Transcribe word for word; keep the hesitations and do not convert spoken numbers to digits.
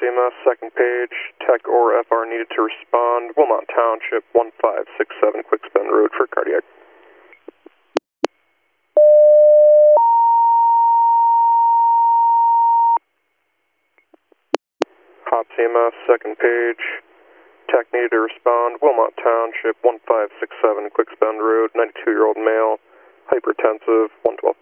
C M S, second page, tech or F R needed to respond, Wilmot Township, one five six seven, Quick Bend Road for cardiac. Hop C M S, second page, tech needed to respond, Wilmot Township, one five six seven, Quick Bend Road, ninety-two-year-old male, hypertensive, one twelve.